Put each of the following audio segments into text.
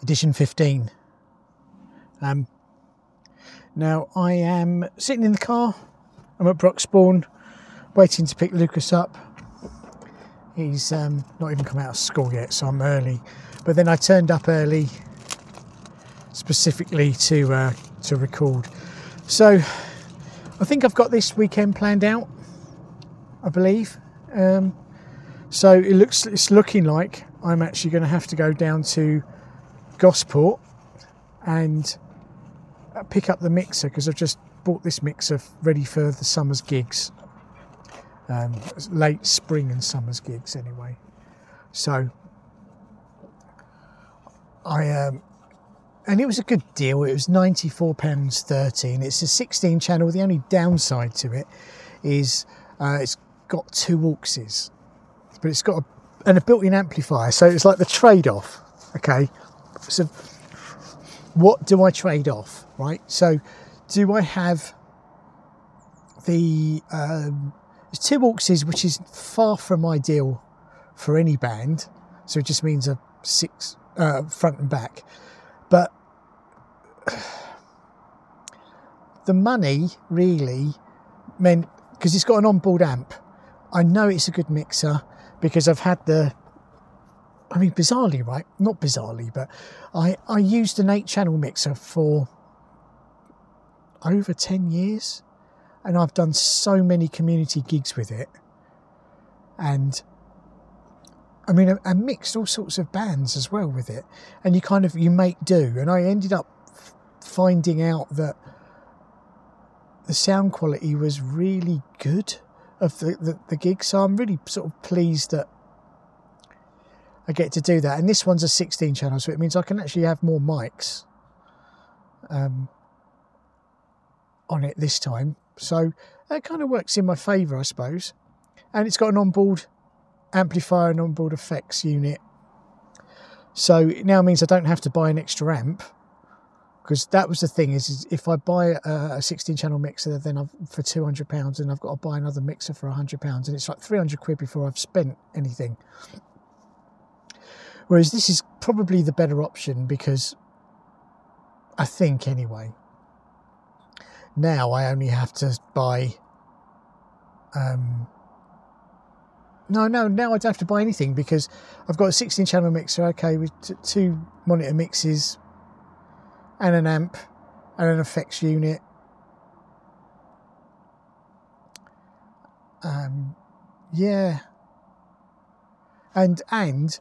edition 15. Now I am sitting in the car. I'm at Broxbourne, waiting to pick Lucas up. He's not even come out of school yet, so I'm early. But then I turned up early specifically to record. So I think I've got this weekend planned out, I believe. So it's looking like I'm actually going to have to go down to Gosport and pick up the mixer, because I've just bought this mixer ready for the summer's gigs, late spring and summer's gigs anyway. So and it was a good deal. It was £94.30, and it's a 16 channel. The only downside to it is it's got two auxes, but it's got a built-in amplifier, so it's like the trade-off. Okay, so what do I trade off, right? So do I have the two auxes, which is far from ideal for any band, so it just means a 6 front and back. But the money really meant, because it's got an onboard amp, I know it's a good mixer because I've had bizarrely, right? Not bizarrely, but I used an 8-channel mixer for over 10 years, and I've done so many community gigs with it. And I mean, I mixed all sorts of bands as well with it, and you make do. And I ended up finding out that the sound quality was really good of the gig. So I'm really sort of pleased that I get to do that. And this one's a 16 channel, so it means I can actually have more mics on it this time. So that kind of works in my favour, I suppose. And it's got an onboard amplifier and onboard effects unit. So it now means I don't have to buy an extra amp, because that was the thing, is if I buy a 16 channel mixer then for £200, and I've got to buy another mixer for £100, and it's like £300 before I've spent anything. Whereas this is probably the better option, because I think anyway, now I only have to buy now I don't have to buy anything, because I've got a 16 channel mixer, okay, with two monitor mixes and an amp and an effects unit. Yeah. And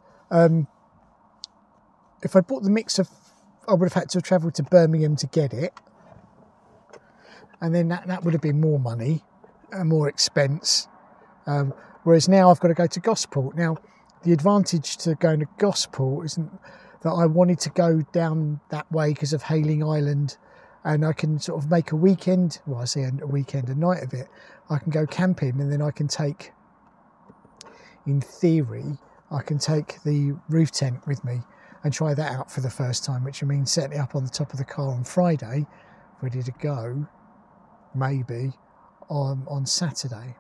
if I bought the mixer, I would have had to have travelled to Birmingham to get it, and then that would have been more money and more expense. Whereas now I've got to go to Gosport. Now, the advantage to going to Gosport isn't that I wanted to go down that way because of Hayling Island, and I can sort of make a weekend, well, I say a weekend, a night of it. I can go camping, and then I can take, in theory, I can take the roof tent with me and try that out for the first time, which means setting it up on the top of the car on Friday, ready to go, maybe, on Saturday.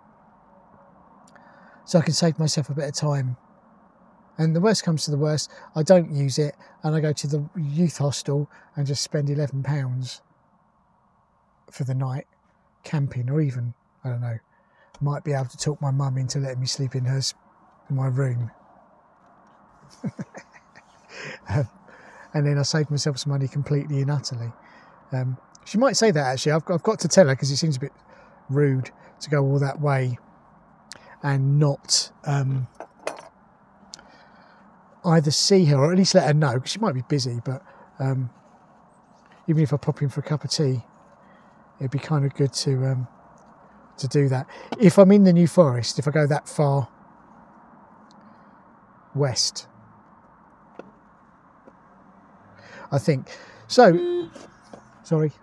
So I can save myself a bit of time. And the worst comes to the worst, I don't use it, and I go to the youth hostel and just spend £11 for the night camping, or even, I don't know, might be able to talk my mum into letting me sleep in my room. And then I saved myself some money completely and utterly. She might say that, actually. I've got to tell her, because it seems a bit rude to go all that way and not either see her, or at least let her know, because she might be busy. But even if I pop in for a cup of tea, it'd be kind of good to do that. If I'm in the New Forest, if I go that far west, I think. So, sorry.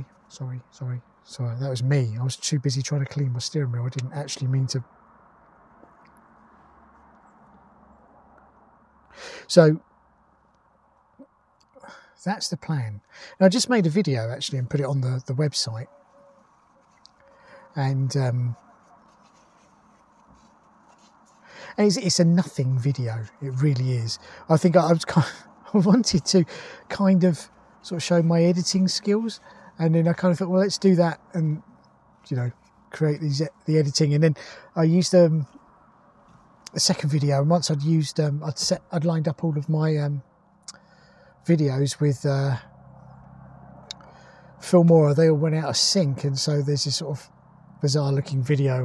That was me. I was too busy trying to clean my steering wheel. I didn't actually mean to. So that's the plan. Now, I just made a video actually and put it on the website. And it's a nothing video. It really is. I think I I wanted to kind of sort of show my editing skills, and then I kind of thought, well, let's do that and, you know, create the editing. And then I used a second video, and once I'd used I'd lined up all of my videos with Filmora. They all went out of sync, and so there's this sort of bizarre looking video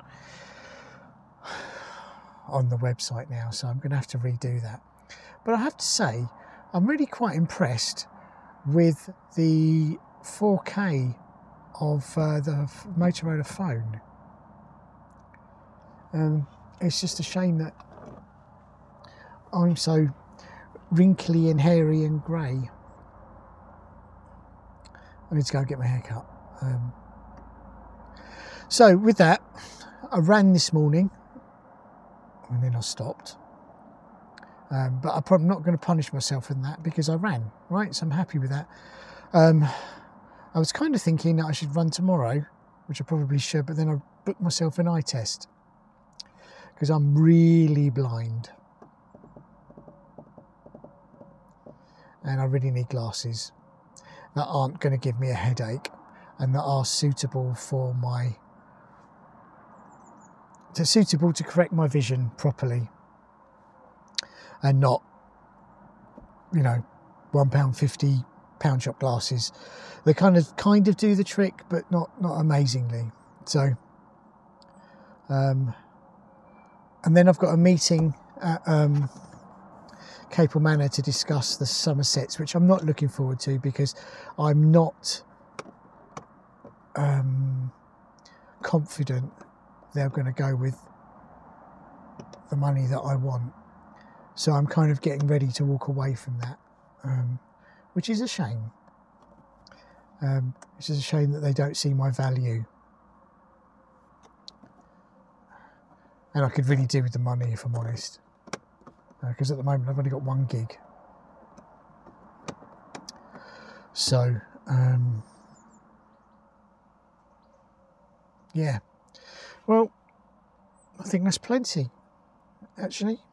on the website now, so I'm going to have to redo that. But I have to say, I'm really quite impressed with the 4K of the Motorola phone. It's just a shame that I'm so wrinkly and hairy and grey. I need to go and get my hair cut. So with that, I ran this morning and then I stopped. But I'm probably not going to punish myself in that because I ran, right? So I'm happy with that. I was kind of thinking that I should run tomorrow, which I probably should, but then I booked myself an eye test because I'm really blind. And I really need glasses that aren't going to give me a headache and that are suitable to correct my vision properly, and not, you know, £1.50 pound shop glasses. They kind of do the trick, but not amazingly. So, and then I've got a meeting at Capel Manor to discuss the Somersets, which I'm not looking forward to because I'm not confident they're going to go with the money that I want. So I'm kind of getting ready to walk away from that, which is a shame. It's just a shame that they don't see my value. And I could really do with the money, if I'm honest. Because at the moment I've only got 1 gig. So, yeah. Well, I think that's plenty, actually.